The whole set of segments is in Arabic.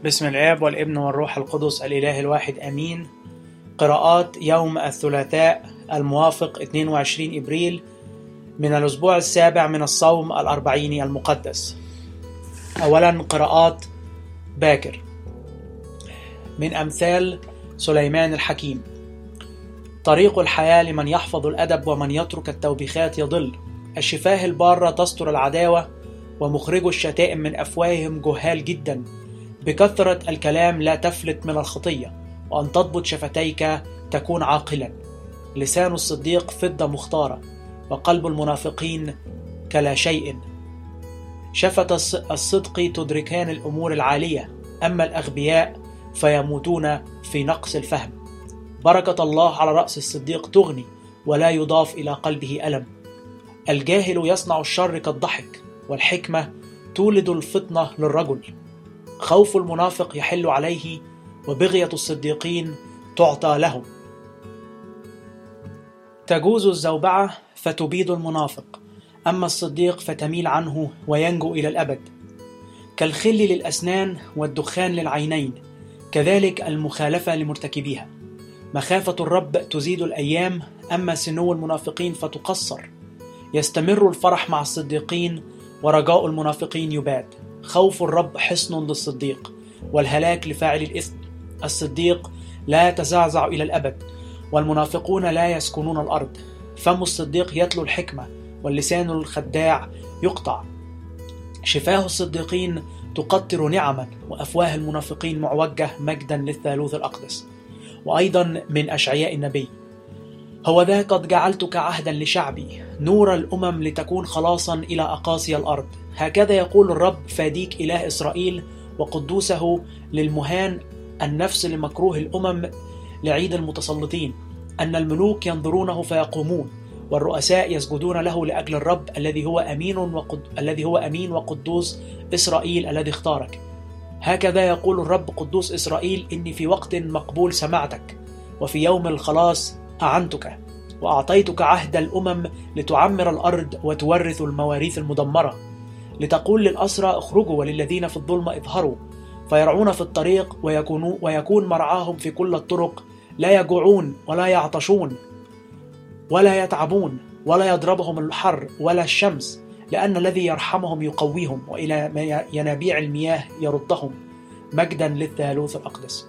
بسم الآب والابن والروح القدس الإله الواحد آمين. قراءات يوم الثلاثاء الموافق 22 إبريل من الأسبوع السابع من الصوم الأربعيني المقدس. أولا قراءات باكر من أمثال سليمان الحكيم. طريق الحياة لمن يحفظ الأدب، ومن يترك التوبيخات يضل. الشفاه البارة تستر العداوة، ومخرج الشتائم من أفواههم جهال جدا. بكثرة الكلام لا تفلت من الخطية، وأن تضبط شفتيك تكون عاقلا. لسان الصديق فضة مختارة، وقلب المنافقين كلا شيء. شفة الصدق تدركان الأمور العالية، أما الأغبياء فيموتون في نقص الفهم. بركة الله على رأس الصديق تغني، ولا يضاف إلى قلبه ألم. الجاهل يصنع الشر كالضحك، والحكمة تولد الفطنة للرجل. خوف المنافق يحل عليه، وبغية الصديقين تعطى لهم. تجوز الزوبعة فتبيد المنافق، أما الصديق فتميل عنه وينجو إلى الأبد. كالخل للأسنان والدخان للعينين، كذلك المخالفة لمرتكبيها. مخافة الرب تزيد الأيام، أما سنو المنافقين فتقصر. يستمر الفرح مع الصديقين، ورجاء المنافقين يباد. خوف الرب حصن للصديق، والهلاك لفاعل الإثم. الصديق لا يتزعزع إلى الأبد، والمنافقون لا يسكنون الأرض. فم الصديق يتلو الحكمة، واللسان الخداع يقطع. شفاه الصديقين تقطر نعما، وأفواه المنافقين معوجة مجدا للثالوث الأقدس. وأيضا من أشعياء النبي: هوذا قد جعلتك عهدا لشعبي، نور الأمم لتكون خلاصا إلى أقاصي الأرض. هكذا يقول الرب فاديك إله إسرائيل، وقدوسه للمهان، النفس لمكروه الأمم، لعيد المتسلطين. أن الملوك ينظرونه فيقومون، والرؤساء يسجدون له لأجل الرب الذي هو أمين وقدوس إسرائيل الذي اختارك. هكذا يقول الرب قدوس إسرائيل: إني في وقت مقبول سمعتك، وفي يوم الخلاص أعنتك، وأعطيتك عهد الأمم لتعمر الأرض وتورث المواريث المدمرة، لتقول للأسرى اخرجوا، وللذين في الظلمة اظهروا. فيرعون في الطريق، ويكون مرعاهم في كل الطرق. لا يجوعون ولا يعطشون ولا يتعبون، ولا يضربهم الحر ولا الشمس، لأن الذي يرحمهم يقويهم، وإلى ينابيع المياه يردهم. مجدا للثالوث الأقدس.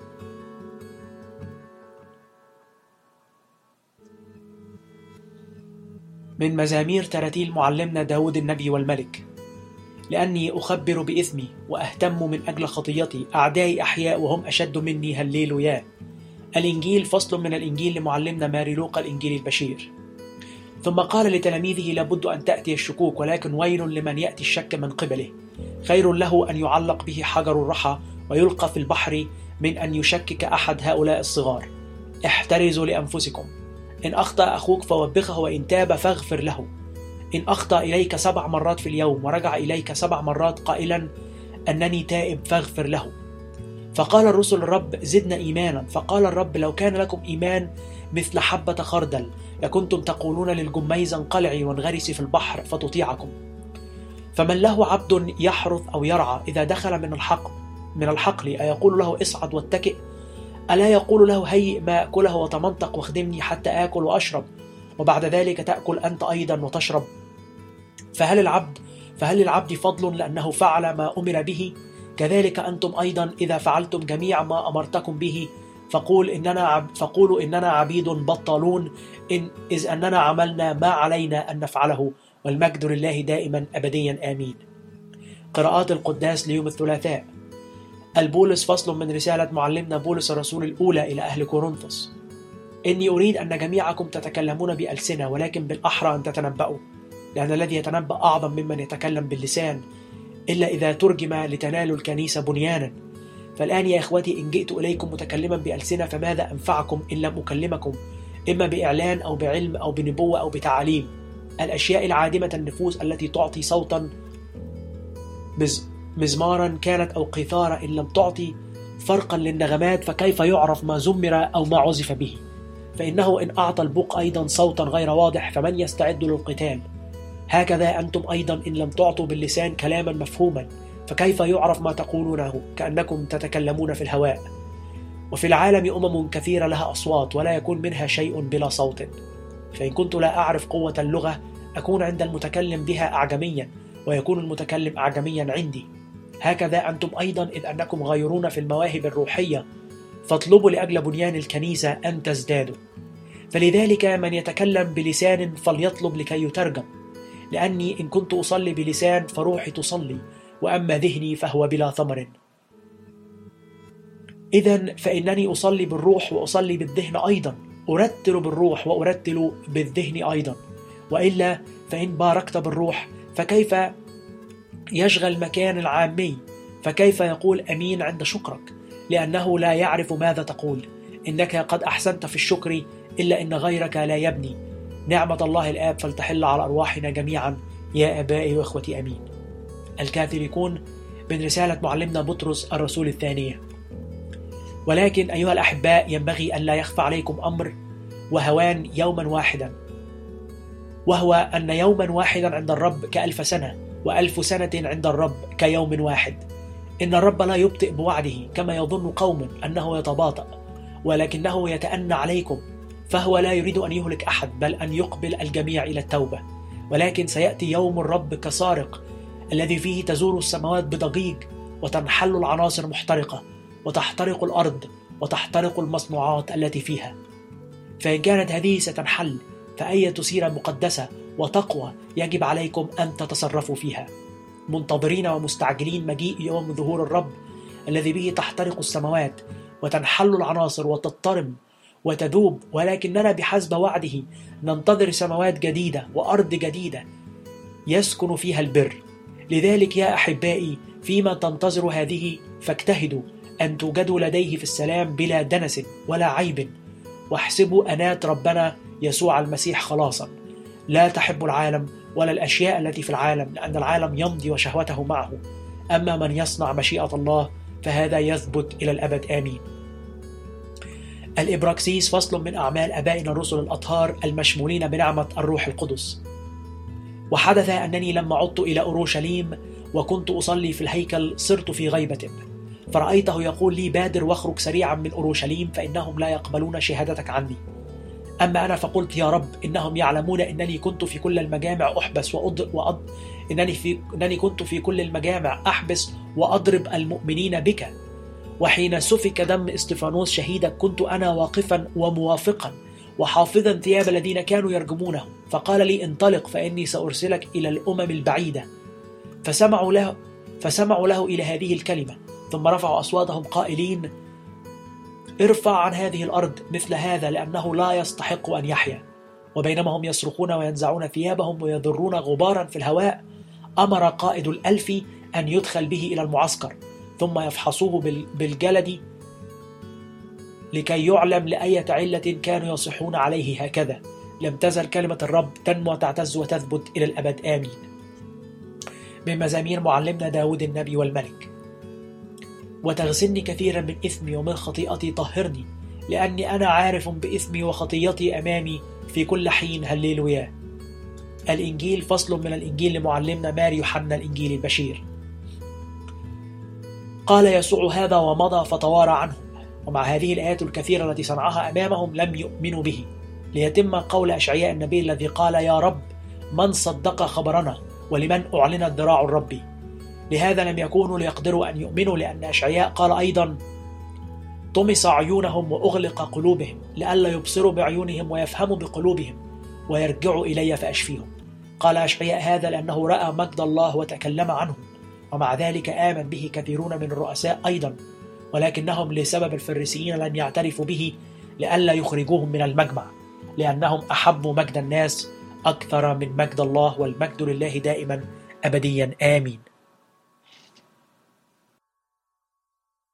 من مزامير تراتيل معلمنا داود النبي والملك: لأني أخبر بإثمي وأهتم من أجل خطيتي، أعدائي أحياء وهم أشد مني، هللويا. الإنجيل فصل من الإنجيل لمعلمنا ماري لوقا الإنجيل البشير. ثم قال لتلاميذه: لابد أن تأتي الشكوك، ولكن ويل لمن يأتي الشك من قبله. خير له أن يعلق به حجر الرحى ويلقى في البحر من أن يشكك أحد هؤلاء الصغار. احترزوا لأنفسكم. إن أخطأ أخوك فوبخه، وإن تاب فاغفر له. إن أخطأ إليك 7 مرات في اليوم، ورجع إليك 7 مرات قائلا أنني تائب، فاغفر له. فقال الرسل الرب: زدنا إيمانا. فقال الرب: لو كان لكم إيمان مثل حبة خردل، لكنتم تقولون للجميز انقلعي وانغرسي في البحر فتطيعكم. فمن له عبد يحرث أو يرعى، إذا دخل من الحقل أيقول له اصعد واتكئ؟ ألا يقول له هيئ ما أكله وتمنطق واخدمني حتى آكل وأشرب، وبعد ذلك تأكل أنت أيضا وتشرب؟ فهل للعبد فضل لأنه فعل ما أمر به؟ كذلك أنتم أيضا إذا فعلتم جميع ما أمرتكم به فقولوا إننا عبيد بطالون، إذ أننا عملنا ما علينا أن نفعله، والمجد لله دائما أبديا آمين. قراءات القداس ليوم الثلاثاء. البولس فصل من رسالة معلمنا بولس الرسول الأولى إلى أهل كورنثوس: إني أريد أن جميعكم تتكلمون بألسنة، ولكن بالأحرى أن تتنبأوا، لأن الذي يتنبأ أعظم ممن يتكلم باللسان، إلا إذا ترجم لتنالوا الكنيسة بنيانا. فالآن يا إخوتي، إن جئت إليكم متكلما بألسنة فماذا أنفعكم إن لم أكلمكم، إما بإعلان أو بعلم أو بنبوة أو بتعاليم؟ الأشياء العادمة النفوس التي تعطي صوتا مزمارا كانت أو قيثارة، إن لم تعطي فرقا للنغمات فكيف يعرف ما زمر أو ما عزف به؟ فإنه إن أعطى البوق أيضا صوتا غير واضح فمن يستعد للقتال؟ هكذا أنتم أيضا إن لم تعطوا باللسان كلاما مفهوما فكيف يعرف ما تقولونه كأنكم تتكلمون في الهواء؟ وفي العالم أمم كثيرة لها أصوات ولا يكون منها شيء بلا صوت. فإن كنت لا أعرف قوة اللغة أكون عند المتكلم بها أعجميا، ويكون المتكلم أعجميا عندي. هكذا أنتم أيضا إذ أنكم غيرون في المواهب الروحية فاطلبوا لأجل بنيان الكنيسة أن تزدادوا. فلذلك من يتكلم بلسان فليطلب لكي يترجم، لأني إن كنت أصلي بلسان فروحي تصلي، وأما ذهني فهو بلا ثمر. إذن فإنني أصلي بالروح وأصلي بالذهن أيضا، أرتل بالروح وأرتل بالذهن أيضا. وإلا فإن باركت بالروح فكيف يشغل مكان العامي؟ فكيف يقول أمين عند شكرك؟ لأنه لا يعرف ماذا تقول. إنك قد أحسنت في الشكر، إلا إن غيرك لا يبني. نعمة الله الآب فلتحل على أرواحنا جميعا يا آبائي وإخوتي أمين. الكاثوليكون من رسالة معلمنا بطرس الرسول الثانية. ولكن أيها الأحباء ينبغي أن لا يخفى عليكم أمر وهوان يوما واحدا، وهو أن يوما واحدا عند الرب ك1000 سنة، و1000 سنة عند الرب كيوم واحد. إن الرب لا يبطئ بوعده كما يظن قوم أنه يتباطأ، ولكنه يتأنى عليكم، فهو لا يريد أن يهلك أحد بل أن يقبل الجميع إلى التوبة. ولكن سيأتي يوم الرب كسارق، الذي فيه تزور السماوات بضجيج، وتنحل العناصر محترقة، وتحترق الأرض، وتحترق المصنوعات التي فيها. فإن كانت هذه ستنحل، فأية سيرة مقدسة وتقوى يجب عليكم أن تتصرفوا فيها، منتظرين ومستعجلين مجيء يوم ظهور الرب، الذي به تحترق السماوات وتنحل العناصر وتضطرم وتذوب، ولكننا بحسب وعده ننتظر سماوات جديدة وأرض جديدة يسكن فيها البر. لذلك يا أحبائي فيما تنتظر هذه فاجتهدوا أن توجدوا لديه في السلام بلا دنس ولا عيب، واحسبوا أنات ربنا يسوع المسيح خلاصا. لا تحب العالم ولا الأشياء التي في العالم، لأن العالم يمضي وشهوته معه. أما من يصنع مشيئة الله فهذا يثبت إلى الأبد آمين. الإبراكسيس فصل من أعمال أبائنا الرسل الأطهار المشمولين بنعمة الروح القدس. وحدث أنني لما عدت إلى أورشليم وكنت أصلي في الهيكل صرت في غيبة، فرأيته يقول لي: بادر واخرج سريعا من أورشليم، فإنهم لا يقبلون شهادتك عني. أما أنا فقلت: يا رب، إنهم يعلمون أنني كنت في كل المجامع أحبس إنني كنت في كل المجامع أحبس وأضرب المؤمنين بك. وحين سفك دم استفانوس شهيدك كنت أنا واقفا وموافقا وحافظا ثياب الذين كانوا يرجمونه. فقال لي: انطلق، فإني سأرسلك إلى الأمم البعيدة. فسمعوا له إلى هذه الكلمة، ثم رفعوا أصواتهم قائلين: ارفع عن هذه الأرض مثل هذا، لأنه لا يستحق أن يحيا. وبينما هم يصرخون وينزعون ثيابهم ويذرون غبارا في الهواء، أمر قائد الألف أن يدخل به إلى المعسكر، ثم يفحصوه بالجلد لكي يعلم لأية علة كانوا يصحون عليه. هكذا لم تزل كلمة الرب تنمو وتعتز وتثبت إلى الأبد آمين. من مزامير معلمنا داود النبي والملك. وتغسلني كثيرا من إثمي ومن خطيئتي طهرني، لأني أنا عارف بإثمي وخطيئتي أمامي في كل حين. هللويا. الإنجيل فصل من الإنجيل لمعلمنا ماري يوحنا الإنجيل البشير. قال يسوع هذا ومضى فتوارى عنهم، ومع هذه الآيات الكثيرة التي صنعها أمامهم لم يؤمنوا به، ليتم قول أشعياء النبي الذي قال: يا رب، من صدق خبرنا، ولمن أعلنت ذراع الرب؟ لهذا لم يكونوا ليقدروا أن يؤمنوا، لأن أشعياء قال أيضا: طمس عيونهم وأغلق قلوبهم، لئلا يبصروا بعيونهم ويفهموا بقلوبهم ويرجعوا إلي فأشفيهم. قال أشعياء هذا لأنه رأى مجد الله وتكلم عنه، ومع ذلك آمن به كثيرون من الرؤساء أيضا، ولكنهم لسبب الفريسيين لم يعترفوا به لئلا يخرجوهم من المجمع، لأنهم أحبوا مجد الناس أكثر من مجد الله، والمجد لله دائما أبديا آمين.